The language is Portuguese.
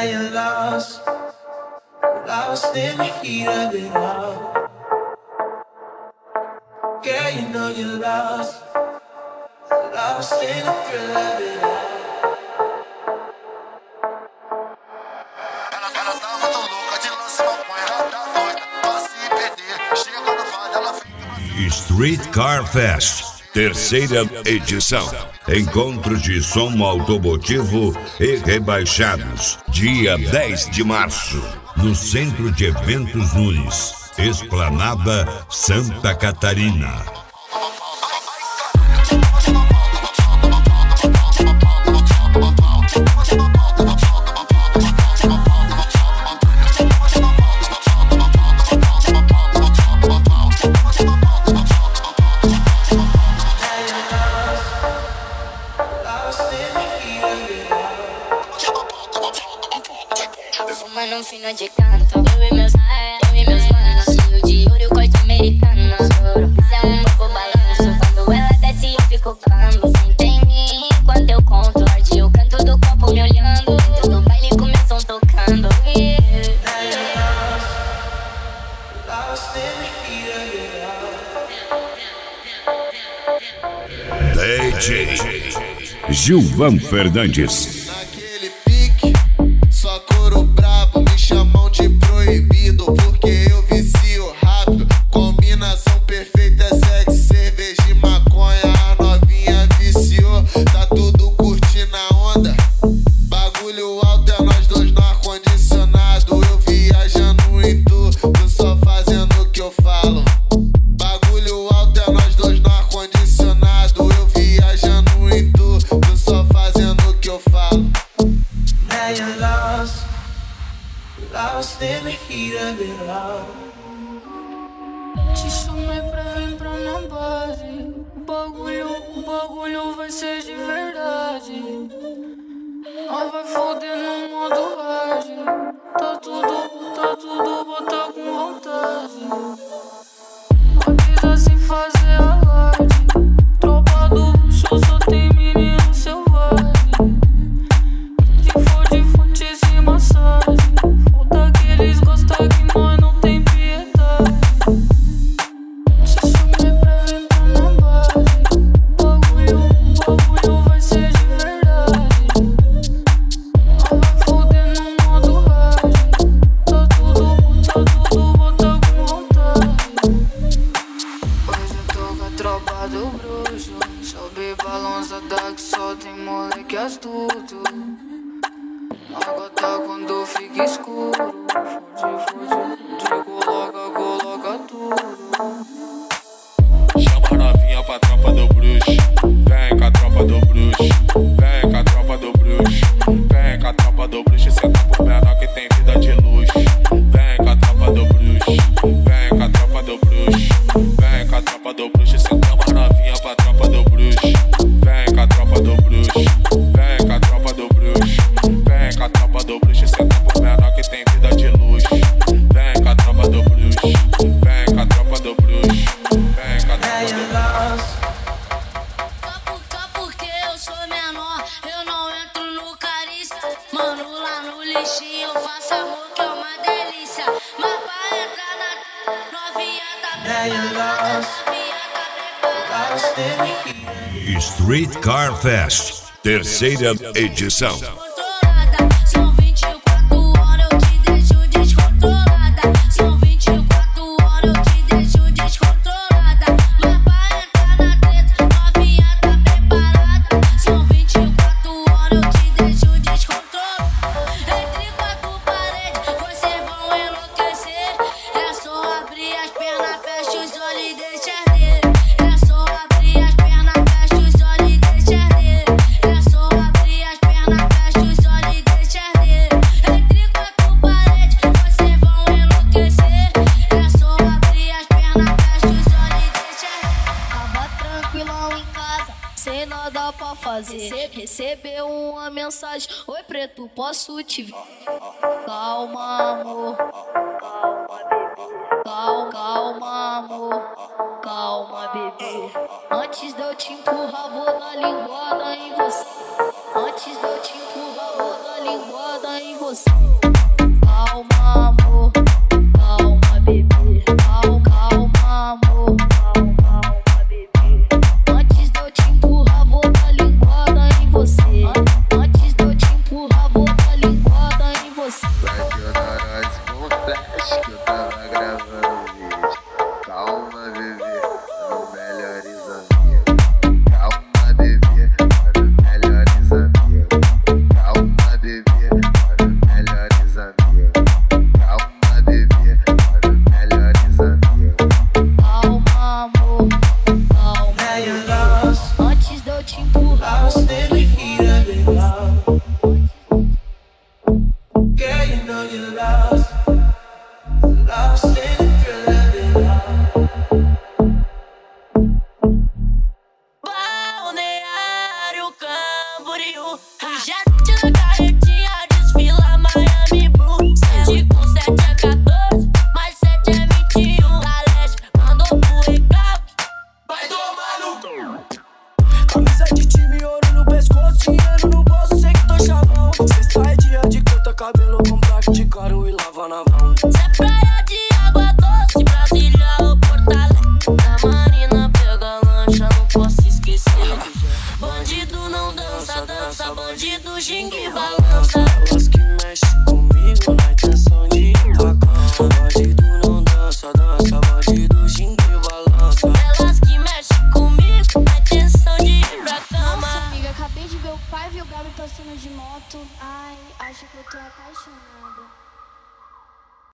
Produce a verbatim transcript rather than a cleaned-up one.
you're lost, lost in the heat of it all. Girl, you know you're lost, lost in the thrill of it all. Ela, ela tá muito louca de lança maconha, ela tá doida pra se perder. Chega no vale, ela fica... Street Car Fest, terceira edição. Encontros de som automotivo e rebaixados. Dia dez de março, no Centro de Eventos Nunes, Esplanada Santa Catarina. Fumando um fino de canto, eu e meus, eu e meus manos, estilo de ouro, corte americano. Isso é um novo balanço, quando ela desce eu fico cando. Senta em mim enquanto eu conto, arde o canto do copo me olhando. Dentro do baile com meu som tocando. D J Gilvan Fernandes. Naquele pique, só couro brabo, me chamam de proibido, porque eu vicio rápido. Combinação perfeita, é sexo, cerveja e maconha. A novinha viciou, tá tudo curtindo a onda. Bagulho alto é nós dois no ar-condicionado. Eu viajando em tu, tu só fazendo o que eu falo. Bagulho alto é nós dois no ar-condicionado. Eu viajando em tu, tu só fazendo o que eu falo. Now you're lost, lost in the heat of it all. Te chamei pra vir pra minha base. O bagulho, o bagulho vai ser de verdade. Nós vai foder no modo hard. Tá tudo, tá tudo, bota com vontade. Avisa sem fazer alarde. Tropa do luxo, só tem menino selvagem. De fonte, fontes e massagem. Foda que eles gostam que nós não tem piedade. Te chamei pra vir pra minha base. Bagulho, bagulho vai ser de verdade. Nós vai foder no modo hard. Tá tudo, tá tudo, bota com vontade. Hoje eu tô com a tropa do bruxo. Sobe balançada que só tem moleque astuto. Água tá quando fica escuro. Fude, fude, de coloca, coloca tudo. Chama a novinha pra tropa do bruxo. Vem com a tropa do bruxo. Vem com a tropa do bruxo. Vem com a tropa do bruxo. Senta por menor que tem vida de luxo. Vem com a tropa do bruxo. Vem com a tropa do bruxo. Vem com a tropa do bruxo. Senta a novinha pra tropa do bruxo. Vem com a tropa do bruxo. Vem com a tropa do bruxo. Vem com a tropa do bruxo. Senta por menor que tem vida de luxo. Vem com a tropa do bruxo. Vem com a tropa do bruxo. Vem com a tropa Now do you're bruxo. lost, Só, por, só porque eu sou menor, eu não entro no carícia. Mano, lá no lixinho eu faço amor que é uma delícia. Mas pra entrar na novinha tá now you're preparada, lost, novinha tá preparada. lost in the heat of it all. Street Car Fest, terceira edição. Descontrolada, são vinte e quatro horas eu te deixo descontrolada. São vinte e quatro horas eu te deixo descontrolada. Mas pra entrar na treta, novinha tá preparada. São vinte e quatro horas eu te deixo descontrolada. Entre quatro paredes, vocês vão enlouquecer. É só abrir as pernas, fecha os olhos e deixa arder. É só abrir as pernas, fecha os olhos e deixa arder. É só abrir as pernas, fecha os olhos e deixa arder. Entre quatro paredes, vocês vão enlouquecer. É só abrir as pernas, fecha os olhos e deixa arder. Tava tranquilão em casa, sem nada pra fazer. Recebeu uma mensagem: oi preto, posso te ver? Calma, amor. Calma, calma, amor. Calma, bebê. Antes de eu te empurrar, vou dar linguada em você. Antes de eu te empurrar, vou dar linguada em você. você. Calma, amor, calma, bebê. Calma, calma, amor, calma, calma, bebê. Antes de eu te empurrar, vou dar linguada em você. Antes de eu te empurrar, vou dar linguada em você. Vai que eu nós com flash que eu tava gravando vídeo. Calma, bebê, mano, melhores amigos. Calma, bebê, mano, melhores amigos. Calma, bebê, mano, melhores amigos. Calma, bebê, mano, melhores amigos. Calma, amor, calma. Now you're lost, Antes de eu te empurrar, lost in the heat of it all. Girl, you know you're lost, lost in the thrill of it all. Balneário Camboriú, jet na carretinha, desfila Miami Blue. Sete com sete é quatorze, mais sete é vinte e um. Da leste, mandou pro recalque, vai tomar no cu. Camisa de time, ouro no pescoço, dinheiro no bolso, sei que tô chavão. Sexta é dia de corta cabelo com placa de caro e lava na van. Cê é praia de água doce, Brasília ou Porto Alegre. Na marina pega lancha, não posso esquecer. Bandido não dança, dança, bandido ginga e balança. Elas que mexem comigo na intenção de ir pra cama. Bandido não dança, dança, bandido ginga e balança. Elas que mexem comigo na intenção de ir pra cama. Nossa, amiga, acabei de ver o pai e o Gabi passando de moto. Ai, acho que eu tô apaixonada.